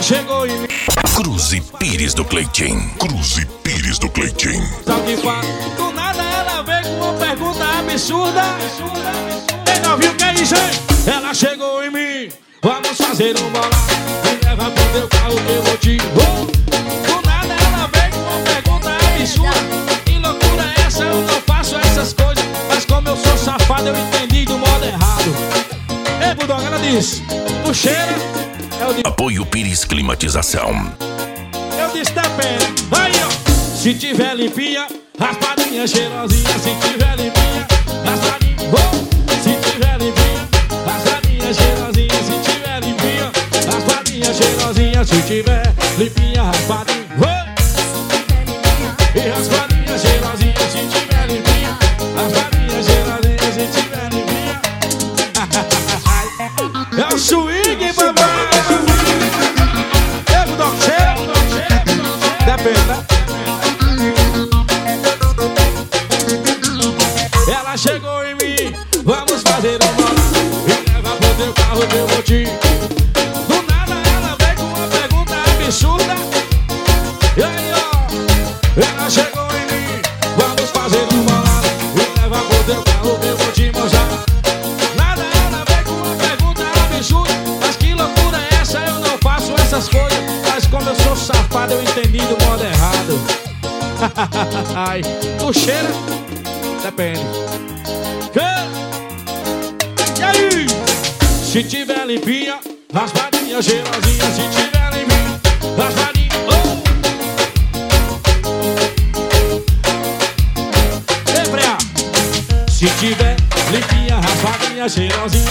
chegou em mim. Cruze Pires do Cleitinho. Cruze Pires do Cleitinho. Sabe que fala? Do nada ela veio com uma pergunta absurda. Quem não viu que é isso, hein? Ela chegou em mim. Vamos fazer um bolado. Me leva pro teu carro que eu vou te... Do nada ela veio com uma pergunta absurda. Que loucura é essa? Eu não faço essas coisas. Mas como eu sou safado, eu entendi do modo errado. Ei, Bulldog, ela disse: tu cheira? Eu disse: Apoio Pires Climatização. eu disse: depende. Aí, ó. Se tiver limpinha, raspadinha, cheirosinha. Se tiver limpinha, raspadinha. Se tiver limpinha, raspadinha, cheirosinha. Se tiver limpinha, raspadinha, cheirosinha. Se tiver limpinha, raspadinha. E raspadinha, cheirosinha. Se tiver limpinha, raspadinha, cheirosinha. Se tiver limpinha. É o swing, papai. É o Doc Cheira. Depende, né? Ela chegou em mim. Vamos fazer um bolado. Me leva pro teu carro que eu vou te... Do nada ela veio com uma pergunta absurda. E aí, ó. Ela chegou em mim. Vamos fazer um bolado. Me leva pro teu carro que eu vou te mostrar. Nada ela veio com uma pergunta absurda. Mas que loucura é essa? Eu não faço essas coisas. Mas como eu sou safado, eu entendi do modo errado. Ai, tu cheira? Depende. E aí? Se tiver limpinha, raspadinha, cheirosinha. Se tiver limpinha, raspadinha. Ei, Freia. Se tiver limpinha, raspadinha, cheirosinha.